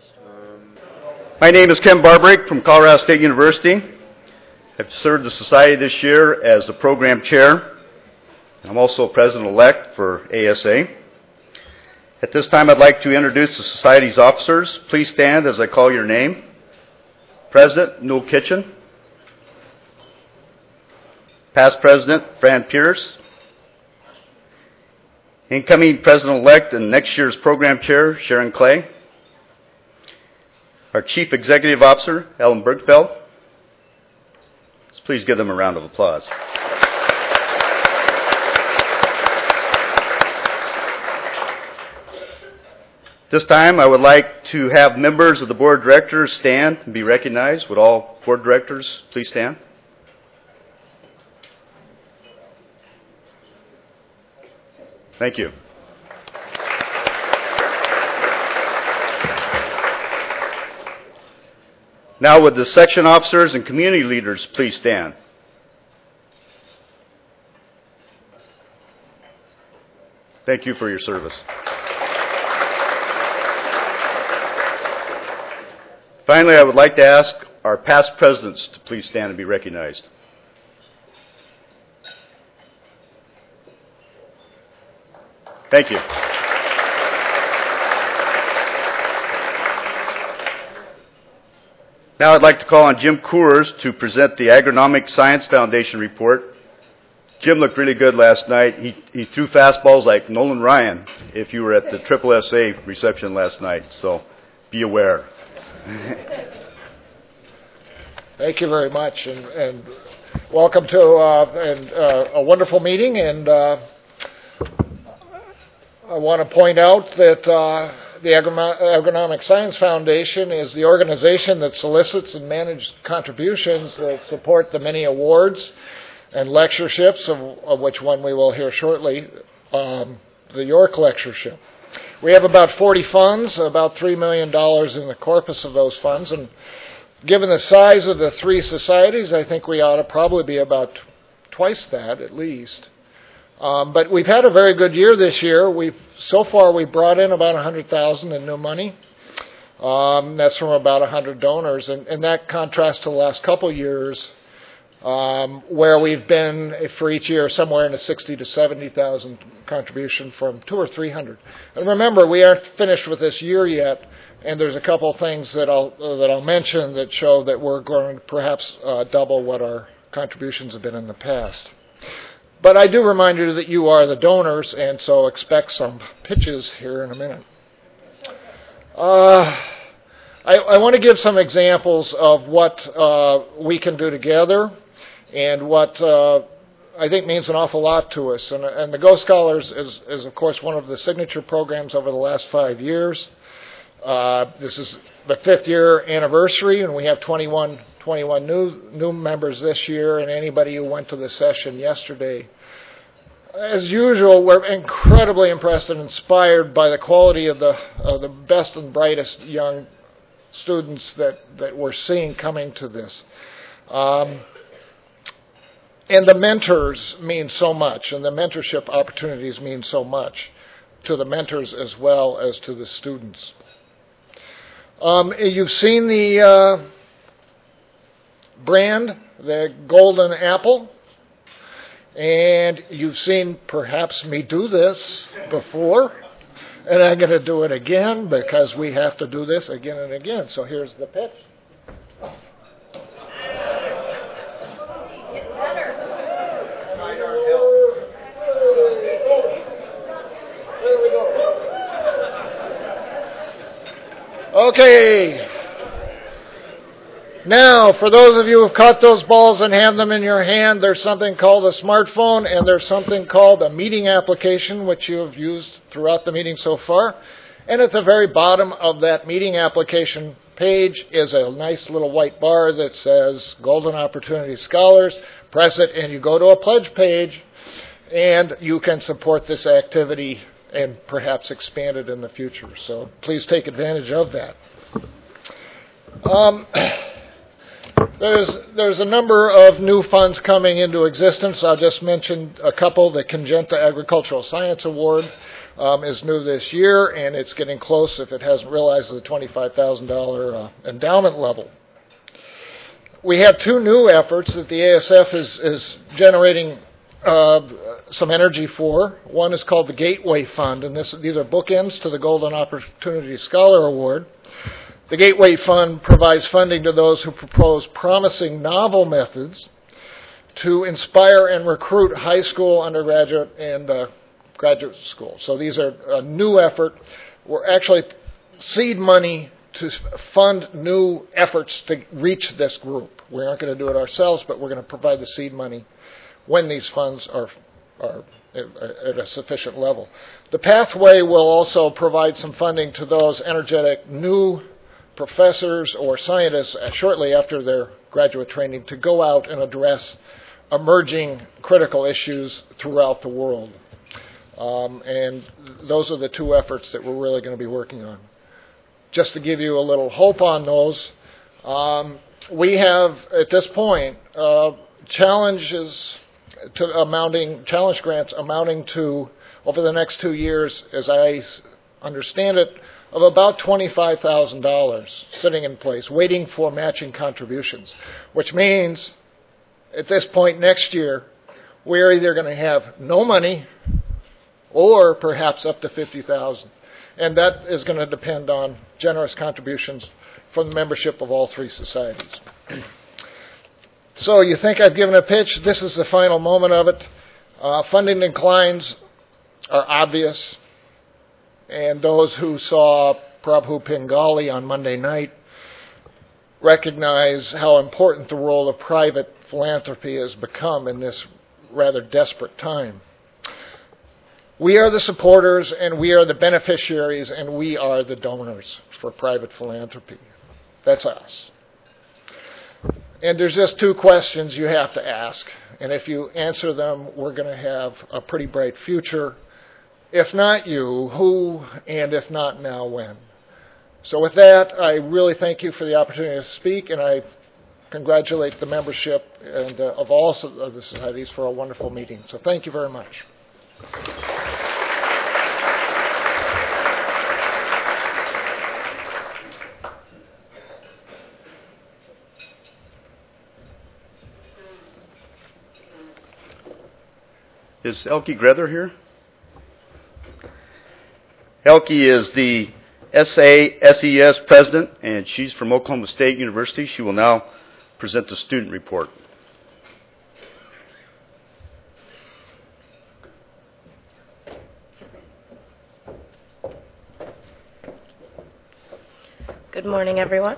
My name is Ken Barbrick from Colorado State University. I've served the Society this year as the program chair. I'm also president-elect for ASA. At this time, I'd like to introduce the Society's officers. Please stand as I call your name. President, Newell Kitchen. Past President, Fran Pierce. Incoming President-elect and next year's program chair, Sharon Clay. Our Chief Executive Officer, Ellen Bergfeld. Please give them a round of applause. This time, I would like to have members of the Board of Directors stand and be recognized. Would all Board Directors please stand? Thank you. Now would the section officers and community leaders please stand? Thank you for your service. Finally, I would like to ask our past presidents to please stand and be recognized. Thank you. Now I'd like to call on Jim Coors to present the Agronomic Science Foundation report. Jim looked really good last night. He threw fastballs like Nolan Ryan if you were at the SSSA reception last night, so be aware. Thank you very much, and welcome to a wonderful meeting. And I want to point out that the Agronomic Science Foundation is the organization that solicits and manages contributions that support the many awards and lectureships, of which one we will hear shortly, the York Lectureship. We have about 40 funds, about $3 million in the corpus of those funds, and given the size of the three societies, I think we ought to probably be about twice that at least. But we've had a very good year this year. So far we brought in about $100,000 in new money. That's from about 100 donors, and that contrasts to the last couple years, where we've been for each year somewhere in the 60 to 70,000 contribution from 200 or 300. And remember, we aren't finished with this year yet, and there's a couple of things that I'll mention that show that we're going to perhaps double what our contributions have been in the past. But I do remind you that you are the donors, and so expect some pitches here in a minute. I want to give some examples of what we can do together and what I think means an awful lot to us. And the Go Scholars is, of course, one of the signature programs over the last 5 years. This is the 5th year anniversary, and we have 21 new members this year, and anybody who went to the session yesterday. As usual, we're incredibly impressed and inspired by the quality of the best and brightest young students that we're seeing coming to this. And the mentors mean so much, and the mentorship opportunities mean so much to the mentors as well as to the students. You've seen the brand, the Golden Apple, and you've seen perhaps me do this before, and I'm going to do it again because we have to do this again and again. So here's the pitch. Okay. Now, for those of you who have caught those balls and have them in your hand, there's something called a smartphone, and there's something called a meeting application, which you have used throughout the meeting so far. And at the very bottom of that meeting application page is a nice little white bar that says Golden Opportunity Scholars. Press it, and you go to a pledge page, and you can support this activity and perhaps expand it in the future. So please take advantage of that. There's a number of new funds coming into existence. I'll just mention a couple. The Congenta Agricultural Science Award, is new this year, and it's getting close, if it hasn't realized, the $25,000 endowment level. We have two new efforts that the ASF is generating some energy for. One is called the Gateway Fund, and these are bookends to the Golden Opportunity Scholar Award. The Gateway Fund provides funding to those who propose promising novel methods to inspire and recruit high school, undergraduate, and graduate school. So these are a new effort. We're actually seed money to fund new efforts to reach this group. We aren't going to do it ourselves, but we're going to provide the seed money when these funds are at a sufficient level. The pathway will also provide some funding to those energetic new professors or scientists shortly after their graduate training to go out and address emerging critical issues throughout the world. And those are the two efforts that we're really going to be working on. Just to give you a little hope on those, we have at this point challenge grants amounting to, over the next 2 years, as I understand it, of about $25,000 sitting in place, waiting for matching contributions, which means at this point next year, we're either going to have no money or perhaps up to $50,000. And that is going to depend on generous contributions from the membership of all three societies. So you think I've given a pitch? This is the final moment of it. Funding declines are obvious. And those who saw Prabhu Pingali on Monday night recognize how important the role of private philanthropy has become in this rather desperate time. We are the supporters, and we are the beneficiaries, and we are the donors for private philanthropy. That's us. And there's just two questions you have to ask. And if you answer them, we're going to have a pretty bright future. If not you, who? And if not now, when? So with that, I really thank you for the opportunity to speak, and I congratulate the membership and of all of the societies for a wonderful meeting. So thank you very much. Is Elke Grether here? Elke is the SES president, and she's from Oklahoma State University. She will now present the student report. Good morning, everyone.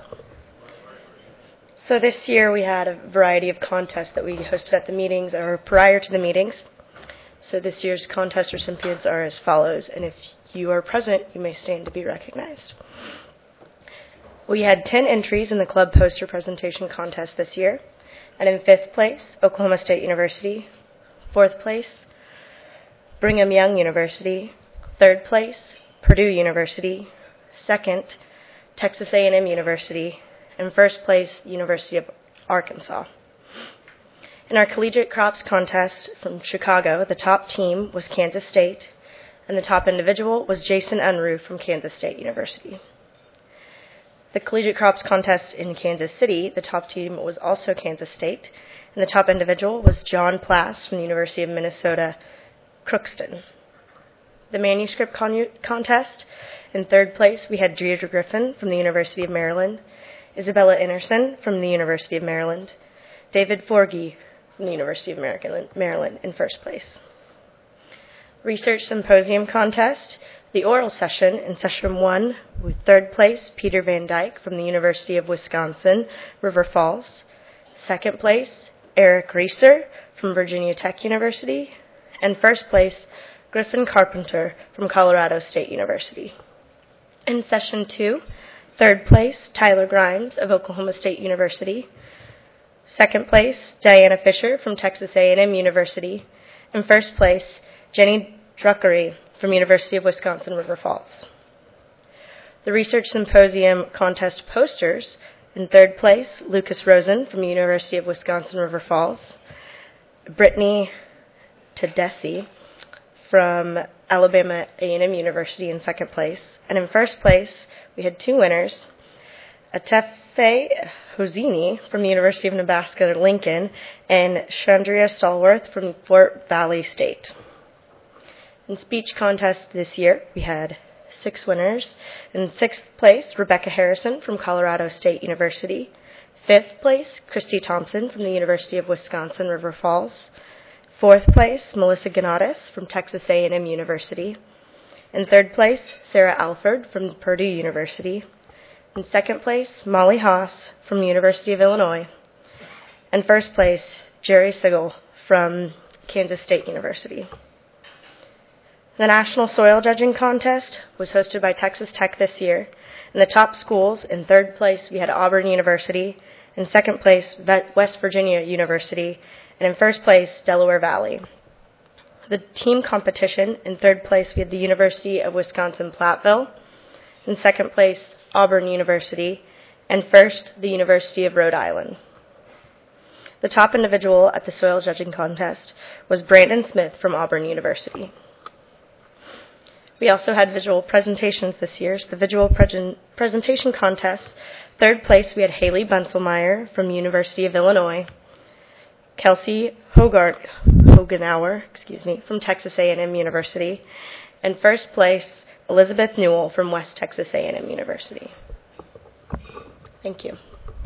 So this year we had a variety of contests that we hosted at the meetings or prior to the meetings. So this year's contest recipients are as follows, and if you are present, you may stand to be recognized. We had 10 entries in the club poster presentation contest this year, and in 5th place, Oklahoma State University, 4th place, Brigham Young University, 3rd place, Purdue University, 2nd, Texas A&M University, and 1st place, University of Arkansas. In our collegiate crops contest from Chicago, the top team was Kansas State, and the top individual was Jason Unruh from Kansas State University. The collegiate crops contest in Kansas City, the top team was also Kansas State, and the top individual was John Plass from the University of Minnesota, Crookston. The manuscript contest, in 3rd place, we had Deirdre Griffin from the University of Maryland, Isabella Innerson from the University of Maryland, David Forgey from the University of Maryland in 1st place. Research Symposium Contest, the oral session in Session 1 with 3rd place, Peter Van Dyke from the University of Wisconsin, River Falls. 2nd place, Eric Reeser from Virginia Tech University. And 1st place, Griffin Carpenter from Colorado State University. In Session 2, 3rd place, Tyler Grimes of Oklahoma State University. 2nd place, Diana Fisher from Texas A&M University. And 1st place, Jenny Druckery from University of Wisconsin, River Falls. The Research Symposium Contest posters, in 3rd place, Lucas Rosen from the University of Wisconsin, River Falls. Brittany Tedeschi from Alabama A&M University in second place. And in first place, we had two winners, Atefe Hosini from the University of Nebraska-Lincoln and Chandria Stallworth from Fort Valley State. In speech contest this year, we had 6 winners. In sixth place, Rebecca Harrison from Colorado State University. Fifth place, Christy Thompson from the University of Wisconsin River Falls. Fourth place, Melissa Ganatis from Texas A&M University. In third place, Sarah Alford from Purdue University. In second place, Molly Haas from the University of Illinois. And first place, Jerry Sigel from Kansas State University. The National Soil Judging Contest was hosted by Texas Tech this year. In the top schools, in third place, we had Auburn University. In second place, West Virginia University. And in first place, Delaware Valley. The team competition, in third place, we had the University of Wisconsin-Platteville. In second place, Auburn University. And first, the University of Rhode Island. The top individual at the soil judging contest was Brandon Smith from Auburn University. We also had visual presentations this year. So the visual presentation contest, third place, we had Haley Bunselmeyer from University of Illinois. Kelsey Hogenauer, from Texas A&M University, and first place, Elizabeth Newell from West Texas A&M University. Thank you.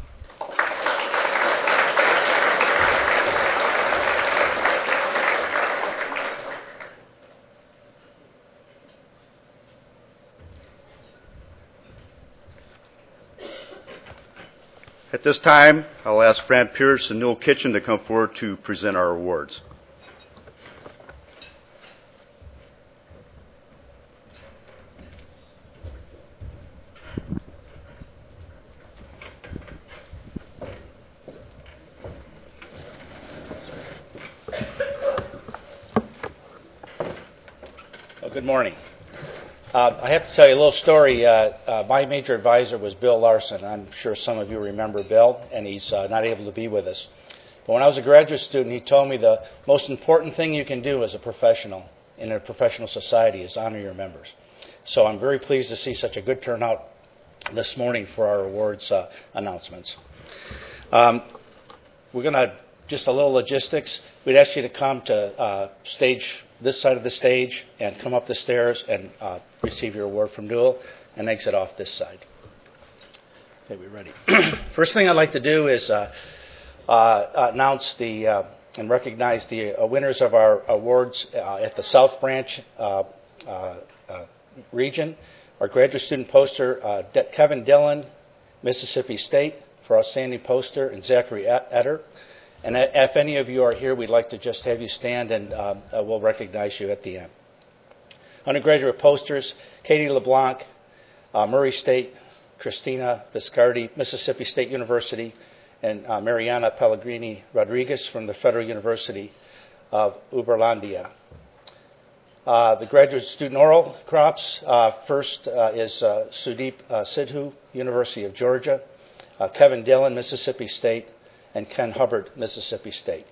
At this time, I'll ask Fran Pierce and Newell Kitchen to come forward to present our awards. Well, good morning. I have to tell you a little story. My major advisor was Bill Larson. I'm sure some of you remember Bill, and he's not able to be with us. But when I was a graduate student, he told me the most important thing you can do as a professional in a professional society is honor your members. So I'm very pleased to see such a good turnout this morning for our awards announcements. We're going to, just a little logistics, we'd ask you to come to this side of the stage and come up the stairs and receive your award from Newell and exit off this side. Okay, we're ready. First thing I'd like to do is announce and recognize the winners of our awards at the South Branch region. Our graduate student poster, Kevin Dillon, Mississippi State, for outstanding poster, and Zachary Etter. And if any of you are here, we'd like to just have you stand and we'll recognize you at the end. Undergraduate posters, Katie LeBlanc, Murray State, Christina Viscardi, Mississippi State University, and Mariana Pellegrini Rodriguez from the Federal University of Uberlandia. The graduate student oral crops, first is Sudeep Sidhu, University of Georgia, Kevin Dillon, Mississippi State, and Ken Hubbard, Mississippi State.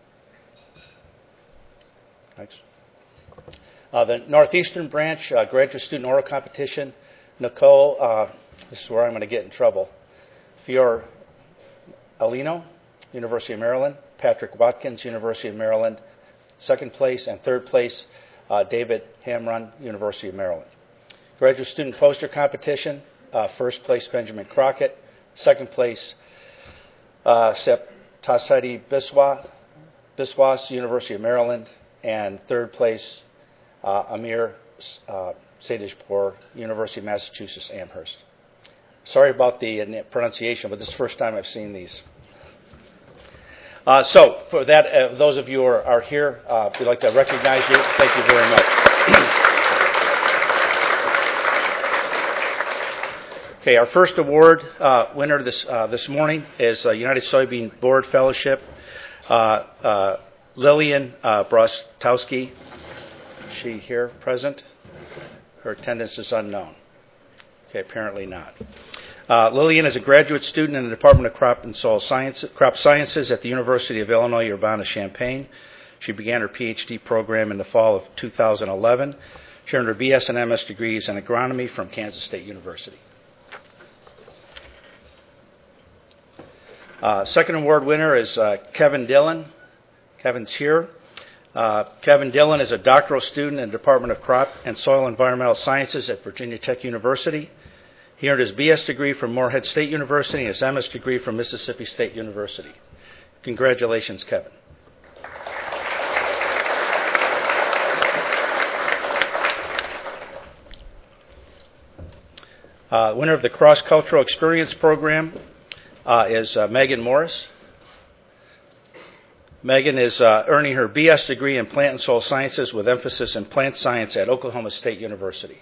Thanks. The Northeastern Branch graduate student oral competition, Nicole, this is where I'm going to get in trouble, Fior Alino, University of Maryland, Patrick Watkins, University of Maryland, second place, and third place, David Hamrun, University of Maryland. Graduate student poster competition, first place, Benjamin Crockett, second place, Tasadi Biswas, University of Maryland, and third place, Amir Sadishpour, University of Massachusetts, Amherst. Sorry about the pronunciation, but this is the first time I've seen these. So, for that, those of you who are here, we'd like to recognize you. Thank you very much. Okay, our first award winner this morning is United Soybean Board Fellowship, Lillian Brostowski. Is she here present? Her attendance is unknown. Okay, apparently not. Lillian is a graduate student in the Department of Crop Sciences at the University of Illinois Urbana-Champaign. She began her PhD program in the fall of 2011. She earned her BS and MS degrees in agronomy from Kansas State University. Second award winner is Kevin Dillon. Kevin's here. Kevin Dillon is a doctoral student in the Department of Crop and Soil Environmental Sciences at Virginia Tech University. He earned his BS degree from Morehead State University and his MS degree from Mississippi State University. Congratulations, Kevin. Winner of the Cross-Cultural Experience Program is Megan Morris. Megan is earning her BS degree in Plant and Soil Sciences with emphasis in plant science at Oklahoma State University.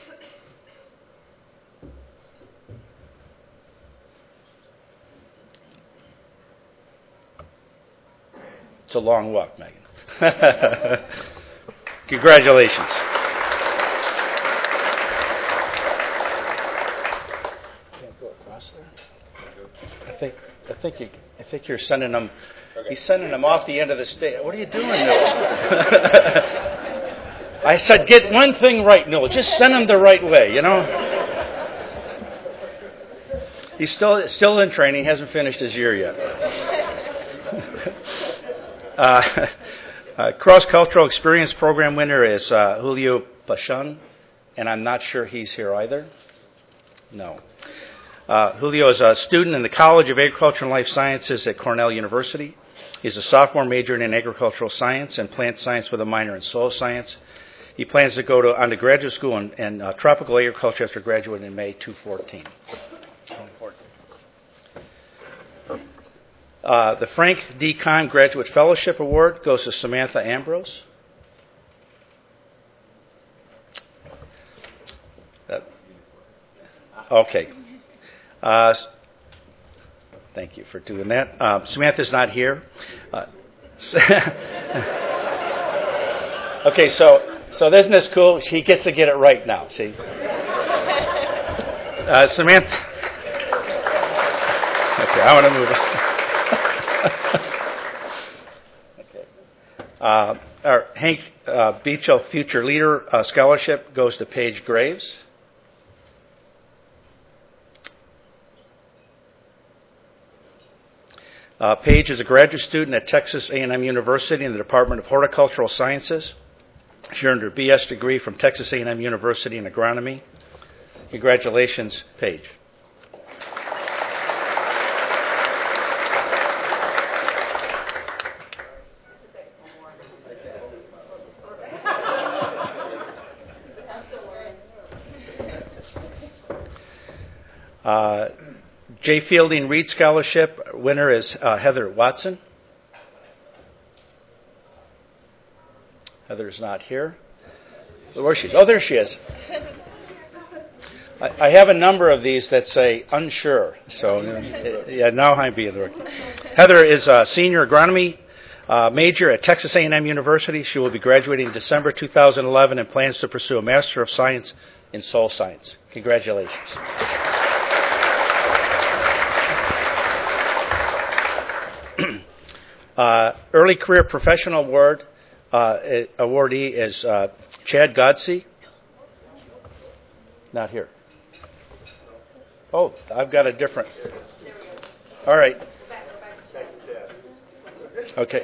It's a long walk, Megan. Congratulations. Can't go across there. I think you're sending them. He's sending them off the end of the stage. What are you doing, Noel? I said, get one thing right, Noel. Just send them the right way, you know. He's still in training. Hasn't finished his year yet. Cross-Cultural Experience Program winner is Julio Pachon, and I'm not sure he's here either. No. Julio is a student in the College of Agriculture and Life Sciences at Cornell University. He's a sophomore majoring in agricultural science and plant science with a minor in soil science. He plans to go on to graduate school in tropical agriculture after graduating in May 2014. The Frank D. Kahn Graduate Fellowship Award goes to Samantha Ambrose. Okay. Thank you for doing that. Samantha's not here. Okay, so isn't this cool? She gets to get it right now, see? Samantha. Okay, I want to move on. Okay. Our Hank Beachell Future Leader Scholarship goes to Paige Graves. Paige is a graduate student at Texas A&M University in the Department of Horticultural Sciences. She earned her BS degree from Texas A&M University in agronomy. Congratulations, Paige. J. Fielding Reed Scholarship winner is Heather Watson. Heather's not here. Where is she? Oh, there she is. I have a number of these that say unsure. So, yeah, now I'm being the right. Heather is a senior agronomy major at Texas A&M University. She will be graduating in December 2011 and plans to pursue a Master of Science in Soil Science. Congratulations. Early Career Professional Award awardee is Chad Godsey. Not here. Oh, I've got a different. All right. Okay.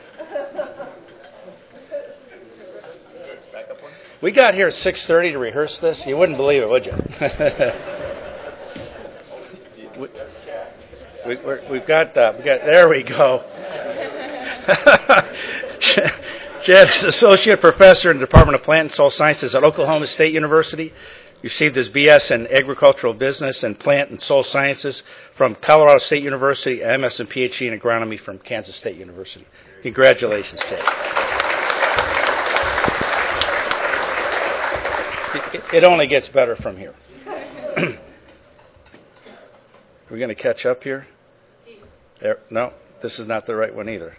We got here at 6:30 to rehearse this. You wouldn't believe it, would you? We've got. There we go. Chad is Associate Professor in the Department of Plant and Soil Sciences at Oklahoma State University. He received his BS in Agricultural Business and Plant and Soil Sciences from Colorado State University, MS and PhD in Agronomy from Kansas State University. Congratulations, Chad. It only gets better from here. We're going to catch up here? There, no, this is not the right one either.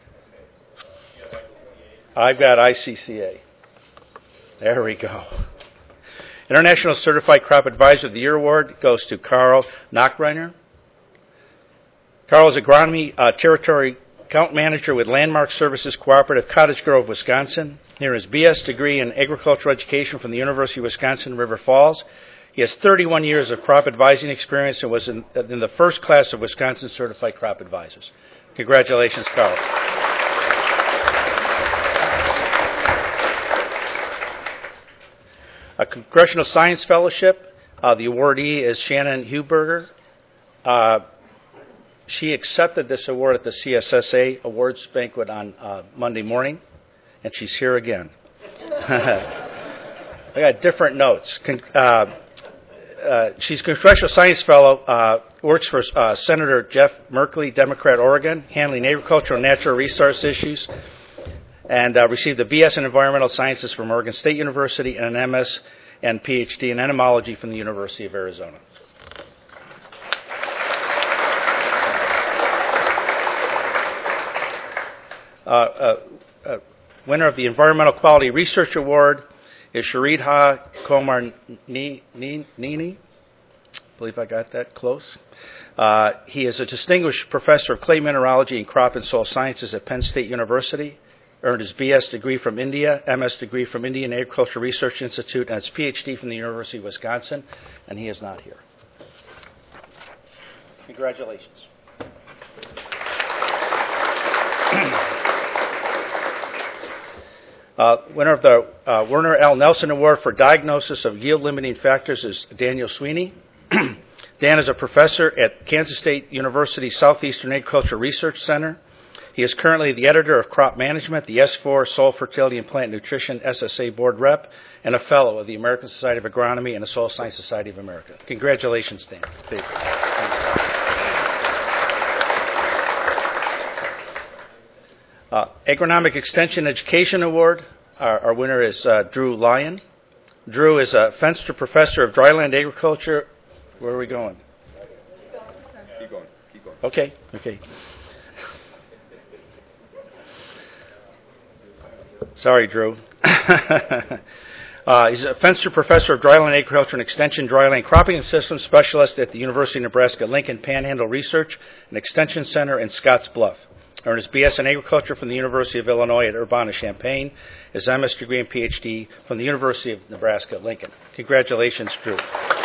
I've got ICCA. There we go. International Certified Crop Advisor of the Year Award goes to Carl Nachreiner. Carl is Agronomy Territory account manager with Landmark Services Cooperative, Cottage Grove, Wisconsin. He earned his BS degree in agricultural education from the University of Wisconsin River Falls. He has 31 years of crop advising experience and was in the first class of Wisconsin Certified Crop Advisors. Congratulations, Carl. A Congressional Science Fellowship. The awardee is Shannon Huberger. She accepted this award at the CSSA Awards Banquet on Monday morning, and she's here again. I got different notes. She's a Congressional Science Fellow, works for Senator Jeff Merkley, Democrat, Oregon, handling agricultural and natural resource issues, and received a BS in Environmental Sciences from Oregon State University and an MS and PhD in entomology from the University of Arizona. Winner of the Environmental Quality Research Award is Sharidha Komar Nini. I believe I got that close. He is a distinguished professor of clay mineralogy and crop and soil sciences at Penn State University. Earned his BS degree from India, MS degree from Indian Agricultural Research Institute, and his PhD from the University of Wisconsin, and he is not here. Congratulations. Winner of the Werner L. Nelson Award for Diagnosis of Yield Limiting Factors is Daniel Sweeney. Dan is a professor at Kansas State University Southeastern Agricultural Research Center. He is currently the editor of Crop Management, the S4 Soil Fertility and Plant Nutrition SSA Board Rep, and a fellow of the American Society of Agronomy and the Soil Science Society of America. Congratulations, Dan. Agronomic Extension Education Award. Our winner is Drew Lyon. Drew is a Fenster Professor of Dryland Agriculture. Where are we going? Keep going. Okay. Sorry, Drew. He's a Fenster Professor of Dryland Agriculture and Extension, Dryland Cropping and Systems Specialist at the University of Nebraska-Lincoln Panhandle Research and Extension Center in Scotts Bluff. Earned his BS in Agriculture from the University of Illinois at Urbana-Champaign, his MS degree and PhD from the University of Nebraska-Lincoln. Congratulations, Drew.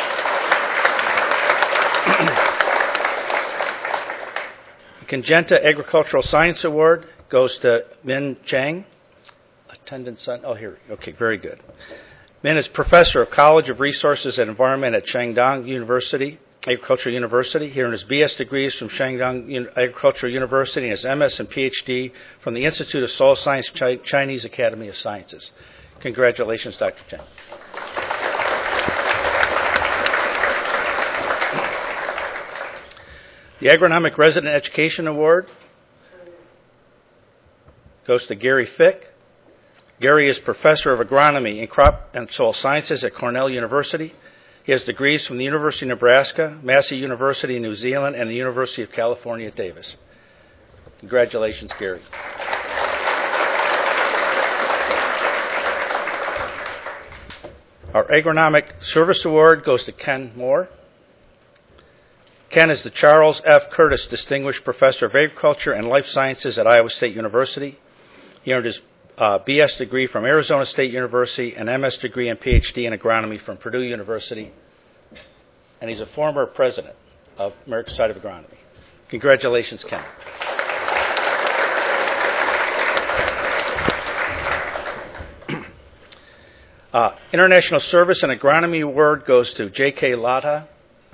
The Syngenta Agricultural Science Award goes to Min Chang. Attendance on, here. Okay, very good. Min is Professor of College of Resources and Environment at Shandong University, Agricultural University. He earned his BS degrees from Shandong Agricultural University and his MS and PhD from the Institute of Soil Science, Chinese Academy of Sciences. Congratulations, Dr. Chang. The Agronomic Resident Education Award goes to Gary Fick. Gary is Professor of Agronomy in Crop and Soil Sciences at Cornell University. He has degrees from the University of Nebraska, Massey University in New Zealand, and the University of California at Davis. Congratulations, Gary. Our Agronomic Service Award goes to Ken Moore. Ken is the Charles F. Curtis Distinguished Professor of Agriculture and Life Sciences at Iowa State University. He earned his BS degree from Arizona State University, an MS degree and PhD in agronomy from Purdue University, and he's a former president of American Society of Agronomy. Congratulations, Ken. International Service and Agronomy Award goes to J.K. Lata.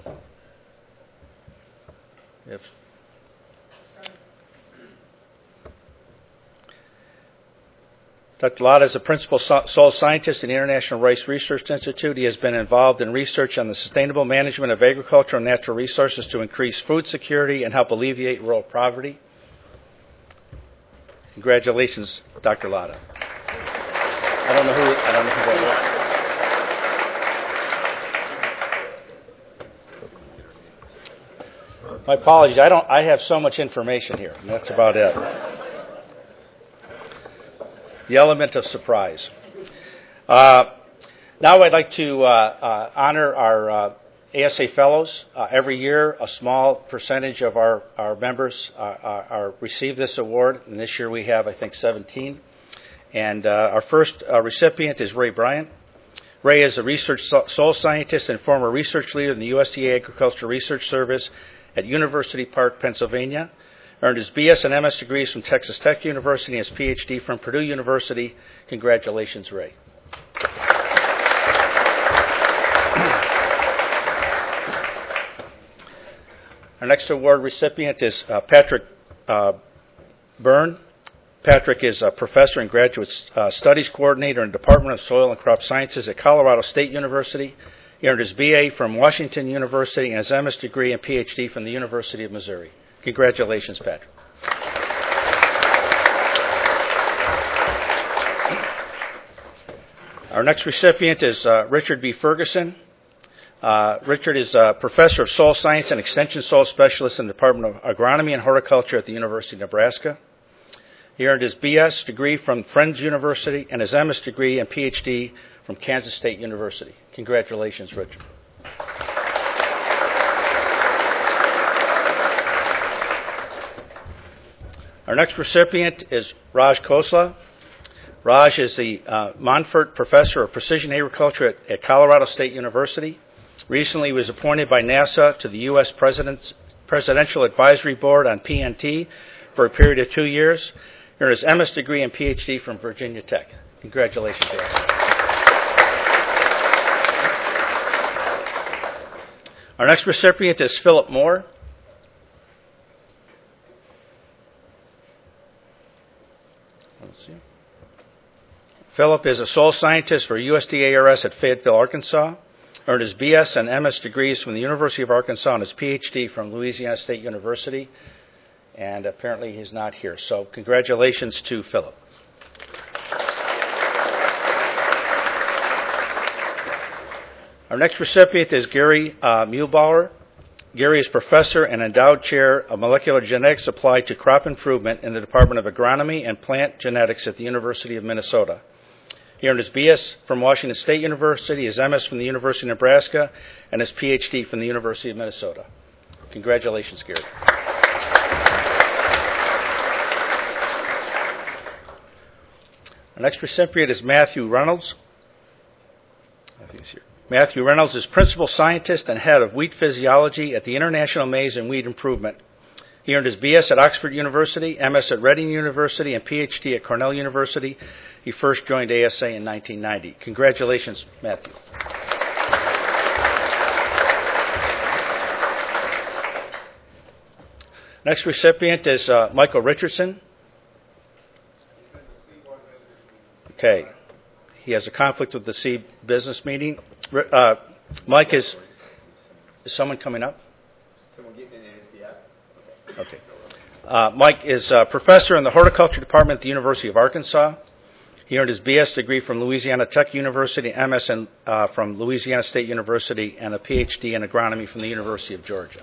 Dr. Lata is a principal soil scientist in the International Rice Research Institute. He has been involved in research on the sustainable management of agriculture and natural resources to increase food security and help alleviate rural poverty. Congratulations, Dr. Lata. I don't know who that was. My apologies. I have so much information here, and that's about it. The element of surprise. Now I'd like to honor our ASA Fellows. Every year, a small percentage of our members receive this award, and this year we have, I think, 17. And our first recipient is Ray Bryant. Ray is a research soil scientist and former research leader in the USDA Agriculture Research Service at University Park, Pennsylvania. Earned his BS and MS degrees from Texas Tech University and his PhD from Purdue University. Congratulations, Ray. Our next award recipient is Patrick Byrne. Patrick is a professor and graduate studies coordinator in the Department of Soil and Crop Sciences at Colorado State University. He earned his BA from Washington University and his MS degree and PhD from the University of Missouri. Congratulations, Patrick. Our next recipient is Richard B. Ferguson. Richard is a professor of soil science and extension soil specialist in the Department of Agronomy and Horticulture at the University of Nebraska. He earned his BS degree from Friends University and his MS degree and PhD from Kansas State University. Congratulations, Richard. Our next recipient is Raj Khosla. Raj is the Monfort Professor of Precision Agriculture at Colorado State University. Recently, he was appointed by NASA to the U.S. Presidential Advisory Board on PNT for a period of 2 years. He earned his MS degree and PhD from Virginia Tech. Congratulations, Raj. Our next recipient is Philip Moore. Let's see. Philip is a soil scientist for USDA ARS at Fayetteville, Arkansas. Earned his BS and MS degrees from the University of Arkansas and his PhD from Louisiana State University. And apparently he's not here. So congratulations to Philip. Our next recipient is Gary Muehlbauer. Gary is professor and endowed chair of molecular genetics applied to crop improvement in the Department of Agronomy and Plant Genetics at the University of Minnesota. He earned his BS from Washington State University, his MS from the University of Nebraska, and his PhD from the University of Minnesota. Congratulations, Gary. Our next recipient is Matthew Reynolds. Matthew Reynolds is principal scientist and head of wheat physiology at the International Maize and Wheat Improvement. He earned his BS at Oxford University, MS at Reading University, and PhD at Cornell University. He first joined ASA in 1990. Congratulations, Matthew. Next recipient is Michael Richardson. Okay. He has a conflict with the Seed business meeting. Mike, is someone coming up? Okay. Mike is a professor in the horticulture department at the University of Arkansas. He earned his BS degree from Louisiana Tech University, MS from Louisiana State University, and a PhD in agronomy from the University of Georgia.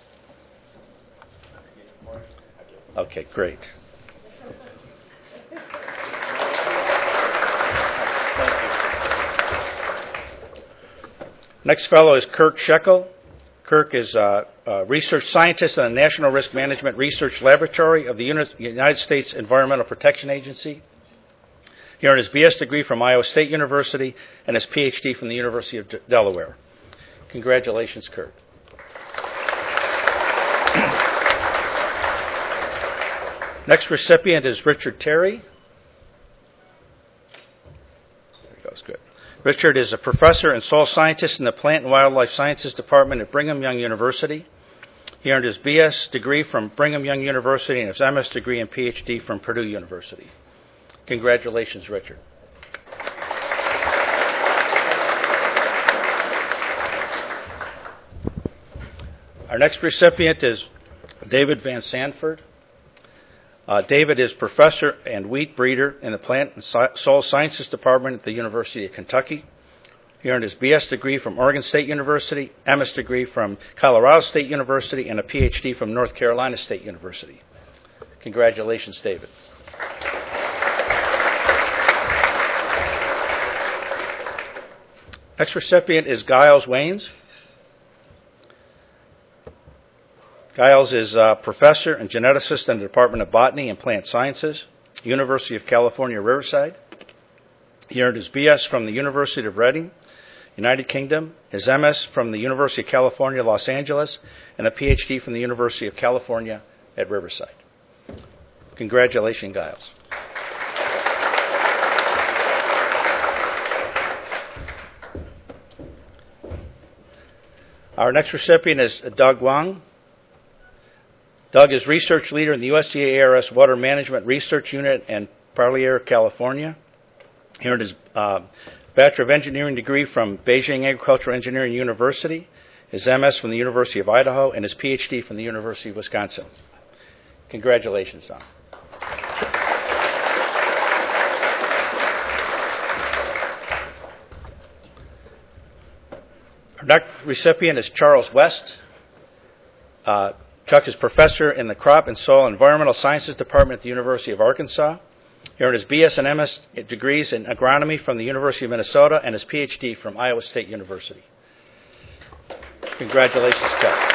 Okay, great. Next fellow is Kirk Shekel. Kirk is a research scientist in the National Risk Management Research Laboratory of the United States Environmental Protection Agency. He earned his BS degree from Iowa State University and his PhD from the University of Delaware. Congratulations, Kirk. Next recipient is Richard Terry. There he goes, good. Richard is a professor and soil scientist in the Plant and Wildlife Sciences Department at Brigham Young University. He earned his BS degree from Brigham Young University and his MS degree and PhD from Purdue University. Congratulations, Richard. Our next recipient is David Van Sanford. David is professor and wheat breeder in the Plant and Soil Sciences Department at the University of Kentucky. He earned his BS degree from Oregon State University, MS degree from Colorado State University, and a PhD from North Carolina State University. Congratulations, David. Next recipient is Giles Waynes. Giles is a professor and geneticist in the Department of Botany and Plant Sciences, University of California, Riverside. He earned his BS from the University of Reading, United Kingdom, his MS from the University of California, Los Angeles, and a PhD from the University of California at Riverside. Congratulations, Giles. Our next recipient is Doug Wang. Doug is research leader in the USDA ARS Water Management Research Unit in Parlier, California. He earned his Bachelor of Engineering degree from Beijing Agricultural Engineering University, his MS from the University of Idaho, and his PhD from the University of Wisconsin. Congratulations, Don. Our next recipient is Charles West. Chuck is professor in the Crop and Soil Environmental Sciences Department at the University of Arkansas. He earned his BS and MS degrees in agronomy from the University of Minnesota and his PhD from Iowa State University. Congratulations, Chuck.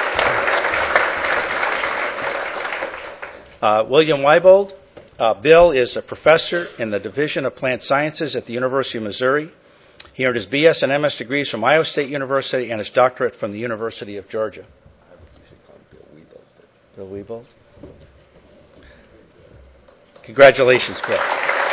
William Weibold. Bill is a professor in the Division of Plant Sciences at the University of Missouri. He earned his BS and MS degrees from Iowa State University and his doctorate from the University of Georgia. Bill Weibold. Congratulations, Bill.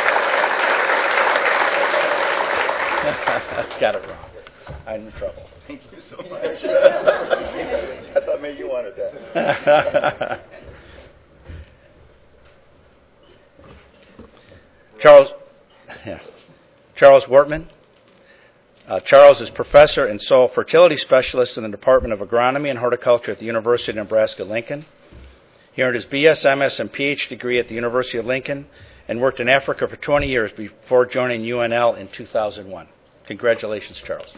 Got it wrong. I'm in trouble. Thank you so much. I thought maybe you wanted that. Charles Wortman. Charles is professor and soil fertility specialist in the Department of Agronomy and Horticulture at the University of Nebraska-Lincoln. He earned his BS, MS, and PhD degree at the University of Lincoln and worked in Africa for 20 years before joining UNL in 2001. Congratulations, Charles.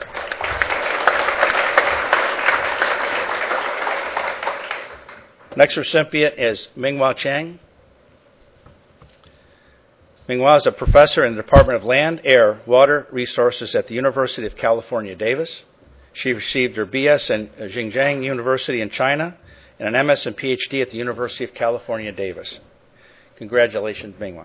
Next recipient is Minghua Chang. Minghua is a professor in the Department of Land, Air, Water Resources at the University of California, Davis. She received her BS in Xinjiang University in China and an MS and PhD at the University of California, Davis. Congratulations, Minghua.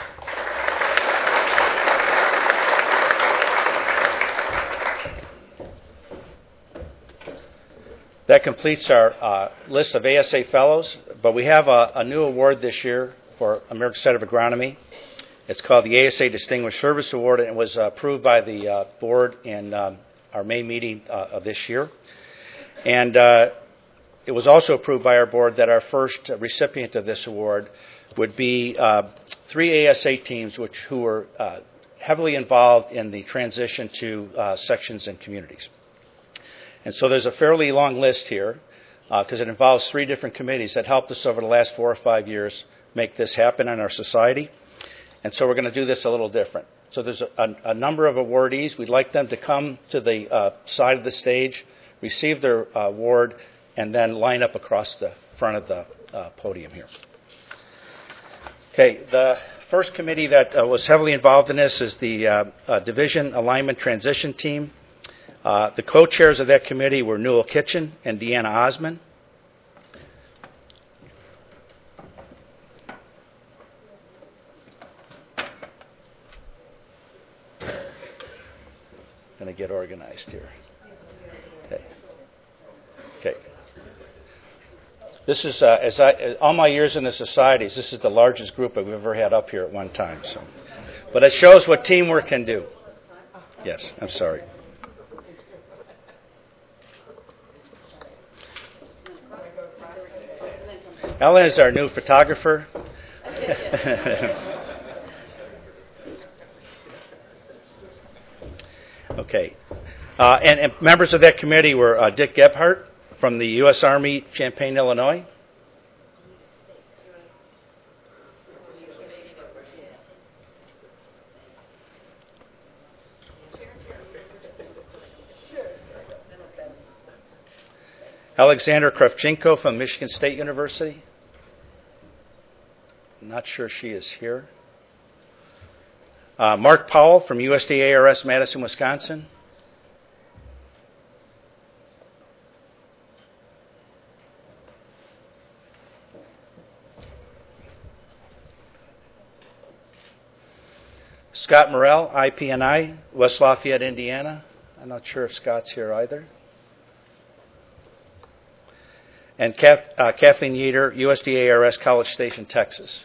That completes our list of ASA fellows, but we have a new award this year for American Society of Agronomy. It's called the ASA Distinguished Service Award, and it was approved by the board in our May meeting of this year. And it was also approved by our board that our first recipient of this award would be 3 ASA teams who were heavily involved in the transition to sections and communities. And so there's a fairly long list here because it involves 3 different committees that helped us over the last 4 or 5 years make this happen in our society. And so we're going to do this a little different. So there's a number of awardees. We'd like them to come to the side of the stage, receive their award, and then line up across the front of the podium here. Okay, the first committee that was heavily involved in this is the Division Alignment Transition Team. The co-chairs of that committee were Newell Kitchen and Deanna Osman. Going to get organized here. Okay. This is, all my years in the societies, this is the largest group I've ever had up here at one time. So, but it shows what teamwork can do. Yes, I'm sorry. Ellen is our new photographer. Okay. And members of that committee were Dick Gebhardt from the U.S. Army, Champaign, Illinois. Alexander Kravchenko from Michigan State University. I'm not sure she is here. Mark Powell from USDA ARS Madison, Wisconsin. Scott Morrell, IPNI, West Lafayette, Indiana. I'm not sure if Scott's here either. And Kathleen Yeater, USDARS, College Station, Texas.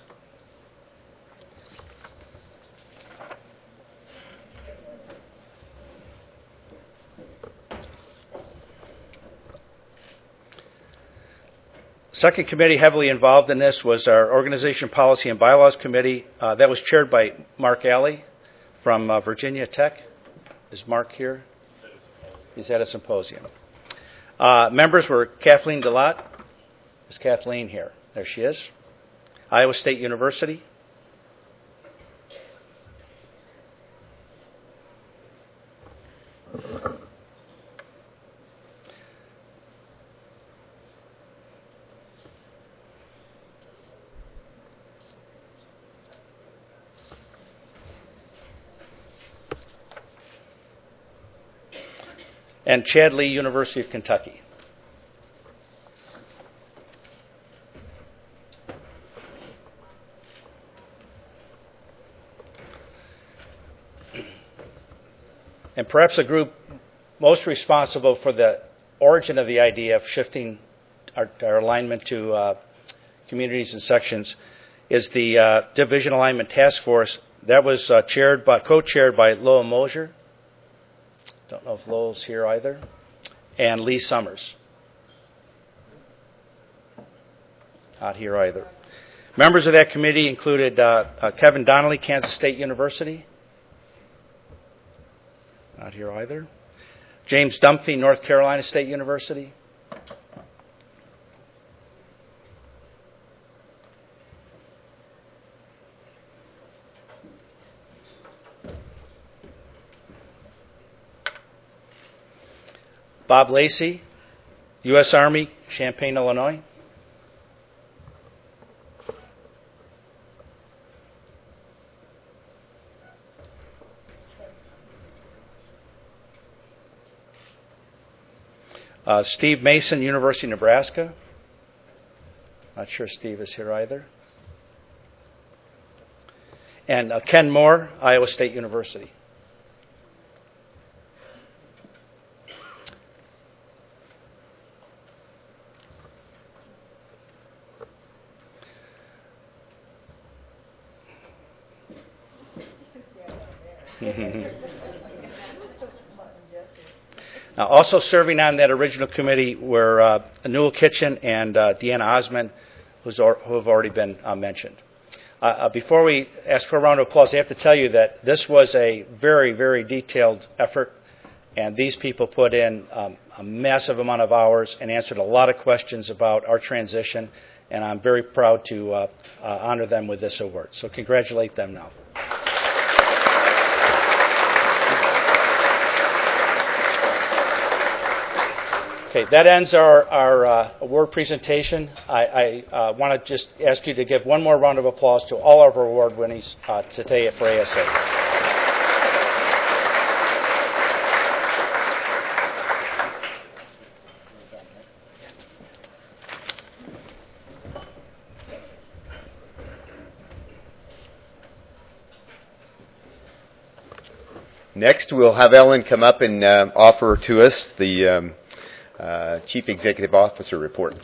Second committee heavily involved in this was our Organization, Policy, and Bylaws Committee. That was chaired by Mark Alley from Virginia Tech. Is Mark here? He's at a symposium. Members were Kathleen Delott. Is Kathleen here? There she is. Iowa State University. And Chad Lee, University of Kentucky. And perhaps the group most responsible for the origin of the idea of shifting our alignment to communities and sections is the Division Alignment Task Force. That was co-chaired by Lowell Mosier. Don't know if Lowell's here either. And Lee Summers. Not here either. Members of that committee included Kevin Donnelly, Kansas State University. Not here either. James Dunphy, North Carolina State University. Bob Lacey, U.S. Army, Champaign, Illinois. Steve Mason, University of Nebraska. Not sure Steve is here either. And Ken Moore, Iowa State University. Now, also serving on that original committee were Newell Kitchen and Deanna Osmond, who have already been mentioned. Before we ask for a round of applause, I have to tell you that this was a very, very detailed effort, and these people put in a massive amount of hours and answered a lot of questions about our transition, and I'm very proud to honor them with this award. So congratulate them now. Okay, that ends our award presentation. I want to just ask you to give one more round of applause to all of our award winners today for ASA. Next, we'll have Ellen come up and offer to us the Chief Executive Officer report.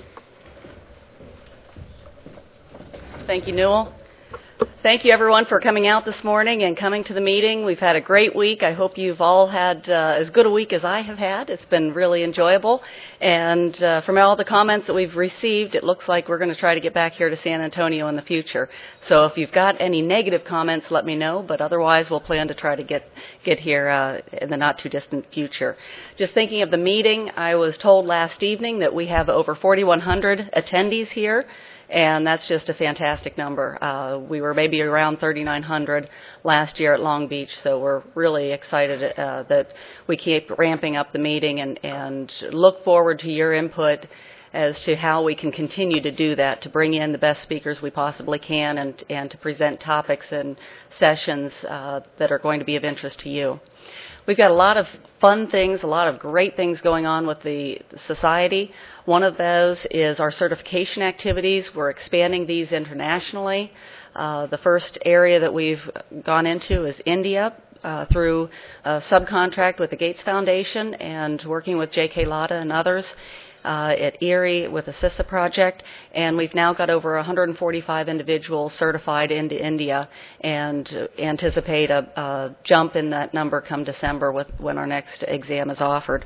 Thank you, Newell. Thank you, everyone, for coming out this morning and coming to the meeting. We've had a great week. I hope you've all had as good a week as I have had. It's been really enjoyable. And from all the comments that we've received, it looks like we're going to try to get back here to San Antonio in the future. So if you've got any negative comments, let me know. But otherwise, we'll plan to try to get here in the not-too-distant future. Just thinking of the meeting, I was told last evening that we have over 4,100 attendees here. And that's just a fantastic number. We were maybe around 3,900 last year at Long Beach, so we're really excited that we keep ramping up the meeting and look forward to your input as to how we can continue to do that, to bring in the best speakers we possibly can and to present topics and sessions that are going to be of interest to you. We've got a lot of fun things, a lot of great things going on with the society. One of those is our certification activities. We're expanding these internationally. The first area that we've gone into is India through a subcontract with the Gates Foundation and working with J.K. Latta and others at Erie with the CISA project. And we've now got over 145 individuals certified into India and anticipate a jump in that number come December when our next exam is offered.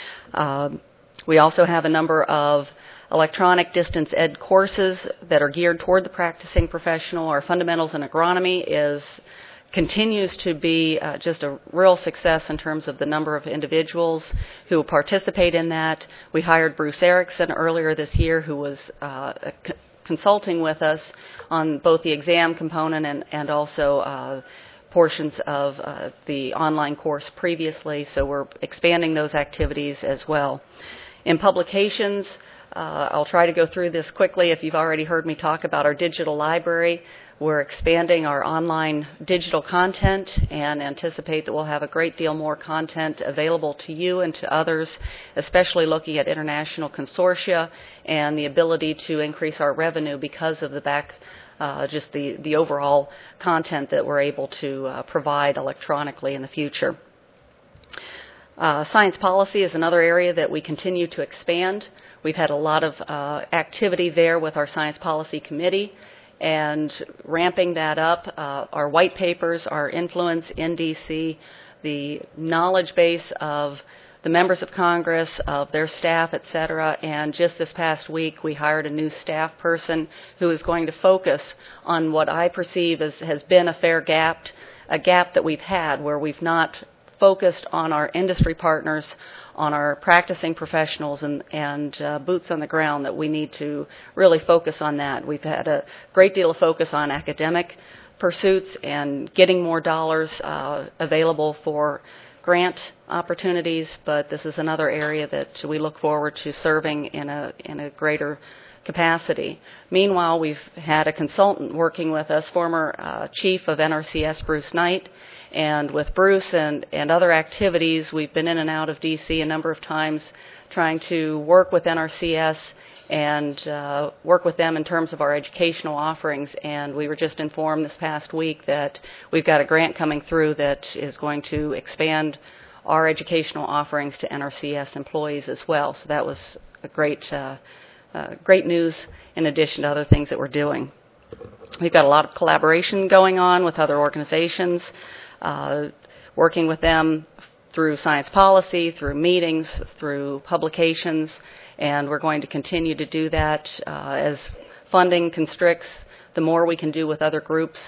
We also have a number of electronic distance ed courses that are geared toward the practicing professional. Our fundamentals in agronomy continues to be just a real success in terms of the number of individuals who participate in that. We hired Bruce Erickson earlier this year, who was consulting with us on both the exam component and also portions of the online course previously, so we're expanding those activities as well. In publications, I'll try to go through this quickly. If you've already heard me talk about our digital library, we're expanding our online digital content and anticipate that we'll have a great deal more content available to you and to others, especially looking at international consortia and the ability to increase our revenue because of just the overall content that we're able to provide electronically in the future. Science policy is another area that we continue to expand. We've had a lot of activity there with our Science Policy Committee and ramping that up. Our white papers, our influence in D.C., the knowledge base of the members of Congress, of their staff, et cetera. And just this past week, we hired a new staff person who is going to focus on what I perceive has been a gap that we've had where we've not focused on our industry partners, on our practicing professionals and boots on the ground, that we need to really focus on that. We've had a great deal of focus on academic pursuits and getting more dollars available for grant opportunities, but this is another area that we look forward to serving in a greater capacity. Meanwhile, we've had a consultant working with us, former chief of NRCS, Bruce Knight, and with Bruce and other activities, we've been in and out of D.C. a number of times trying to work with NRCS and work with them in terms of our educational offerings. And we were just informed this past week that we've got a grant coming through that is going to expand our educational offerings to NRCS employees as well. So that was a great news in addition to other things that we're doing. We've got a lot of collaboration going on with other organizations, working with them through science policy, through meetings, through publications, and we're going to continue to do that as funding constricts. The more we can do with other groups,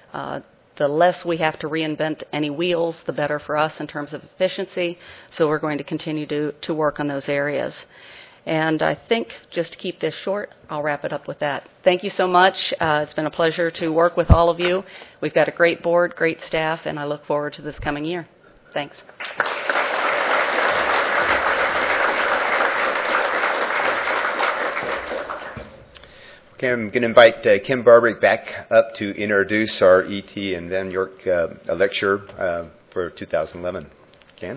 the less we have to reinvent any wheels, the better for us in terms of efficiency. So we're going to continue to work on those areas. And I think, just to keep this short, I'll wrap it up with that. Thank you so much. It's been a pleasure to work with all of you. We've got a great board, great staff, and I look forward to this coming year. Thanks. Okay, I'm going to invite Kim Barbrick back up to introduce our E.T. and Van York lecture for 2011. Kim?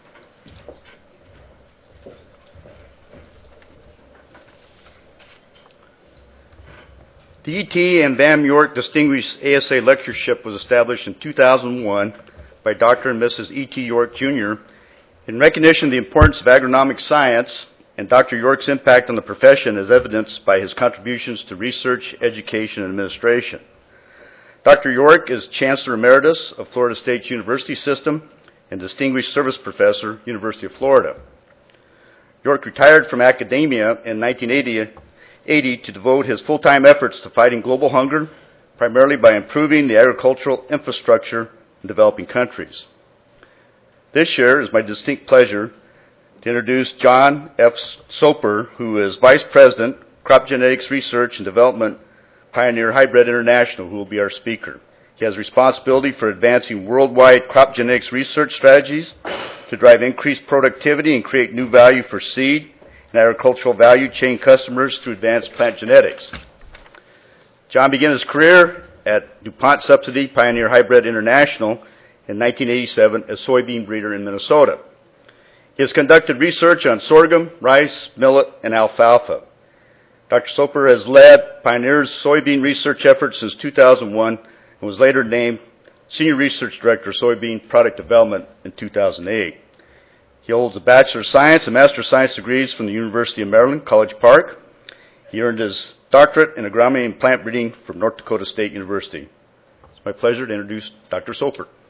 The E.T. and Van York Distinguished ASA Lectureship was established in 2001 by Dr. and Mrs. E.T. York, Jr. in recognition of the importance of agronomic science and Dr. York's impact on the profession as evidenced by his contributions to research, education, and administration. Dr. York is Chancellor Emeritus of Florida State University System and Distinguished Service Professor, University of Florida. York retired from academia in 1980 to devote his full-time efforts to fighting global hunger, primarily by improving the agricultural infrastructure in developing countries. This year, it is my distinct pleasure to introduce John F. Soper, who is Vice President, Crop Genetics Research and Development, Pioneer Hybrid International, who will be our speaker. He has responsibility for advancing worldwide crop genetics research strategies to drive increased productivity and create new value for seed and agricultural value chain customers through advanced plant genetics. John began his career at DuPont Subsidy Pioneer Hybrid International in 1987 as soybean breeder in Minnesota. He has conducted research on sorghum, rice, millet, and alfalfa. Dr. Soper has led Pioneer's soybean research efforts since 2001 and was later named Senior Research Director of Soybean Product Development in 2008. He holds a Bachelor of Science and Master of Science degrees from the University of Maryland, College Park. He earned his doctorate in agronomy and plant breeding from North Dakota State University. It's my pleasure to introduce Dr. Soper.